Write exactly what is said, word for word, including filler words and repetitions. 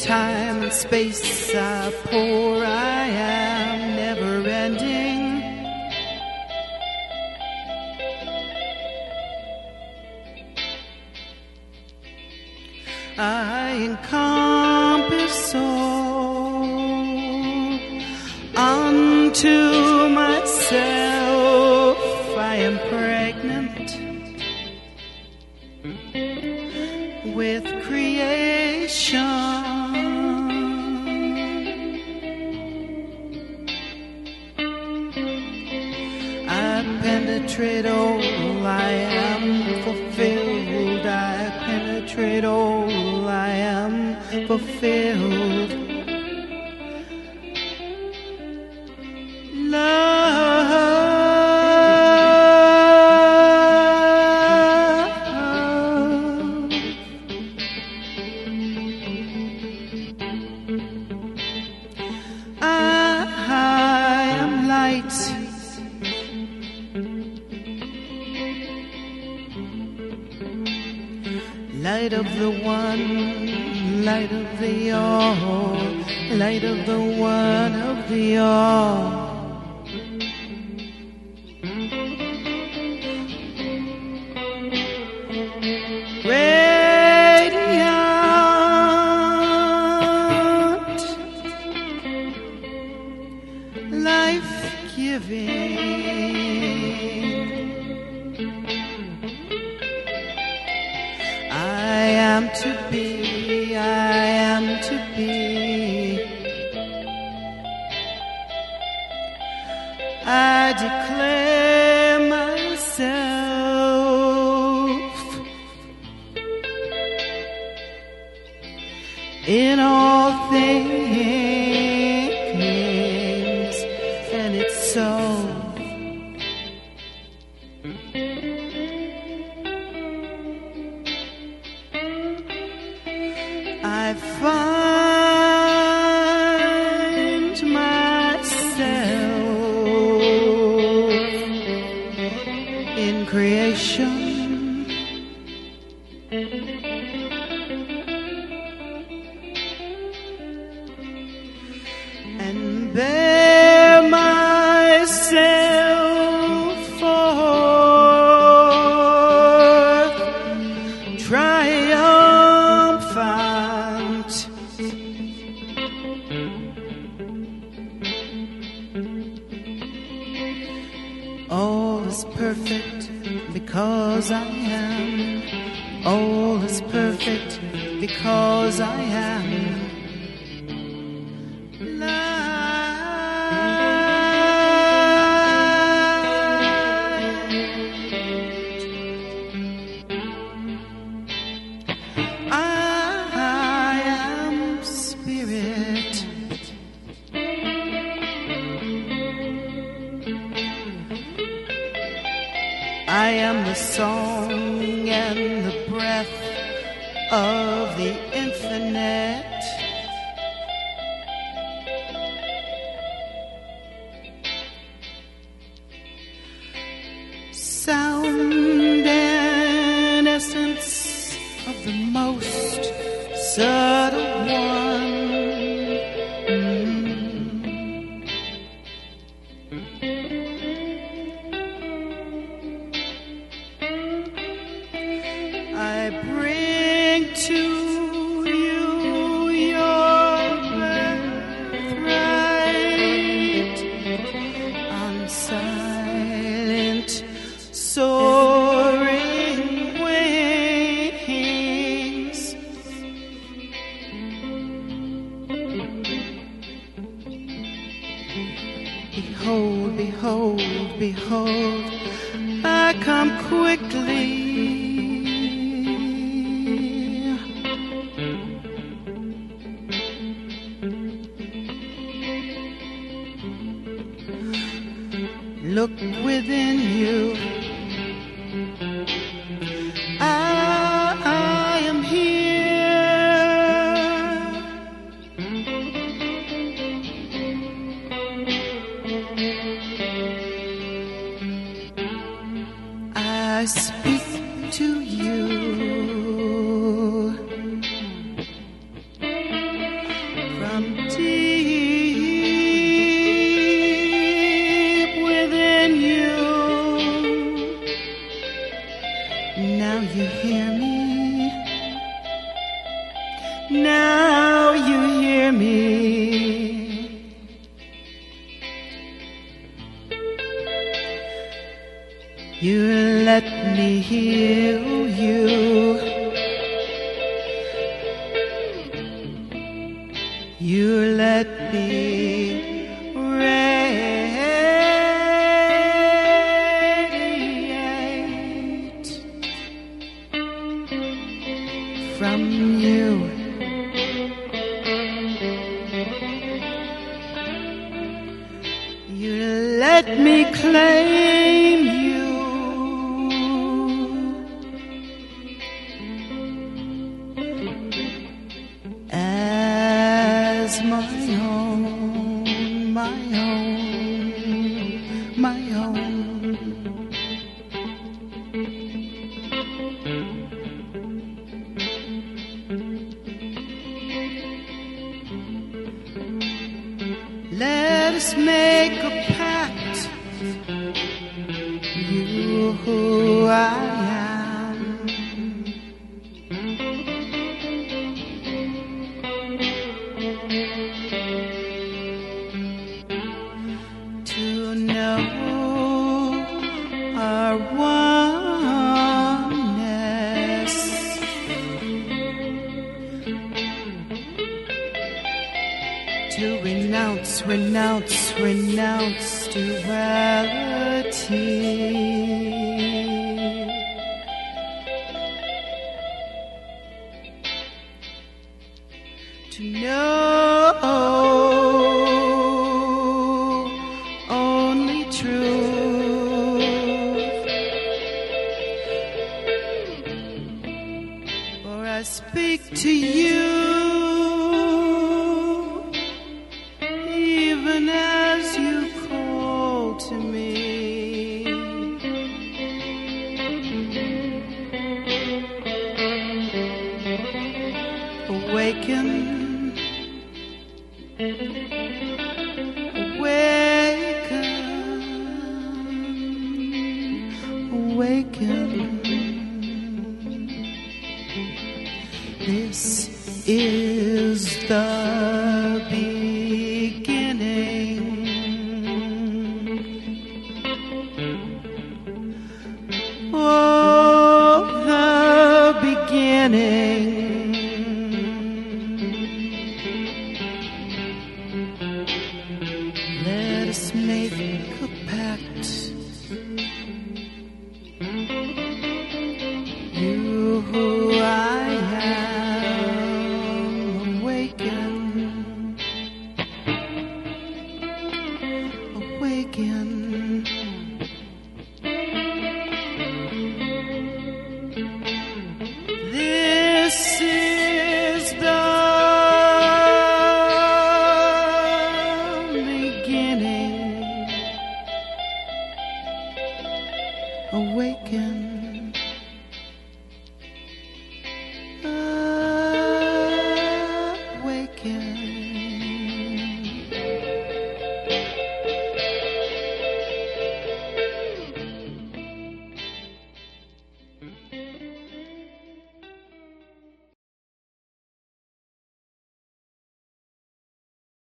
time and space I pour, I am never ending. I encompass all unto myself. I am pregnant with creation. I penetrate all, I am fulfilled. I penetrate all, I am fulfilled. Light of the one, light of the all, light of the one of the all. Radiant, life-giving. I am to be, I am to be. I declare myself in all things, and it's so. I find myself in creation, and bear myself forth triumphant. All is perfect because I am. All is perfect because I am. I am spirit. I am the song and the breath of the infinite. Sound and essence of the most subtle one. I bring to you your birthright on silent, soaring wings. Behold, behold, behold, I come quickly. Look within you. I, I am here. I speak to you. down deep within you. Now you hear me. Now you hear me. You let me heal you. You let me radiate from you. You let me claim you as my own, my own, my own. Let us make a pact. You who I am. To know our oneness. To renounce, renounce, renounce duality. To know only truth. For I speak to you even as you call to me. Awaken, awaken, awaken. This is the beginning. Oh, the beginning. Let us make a pact. You who I am, awaken, awaken. This is the beginning. Awaken.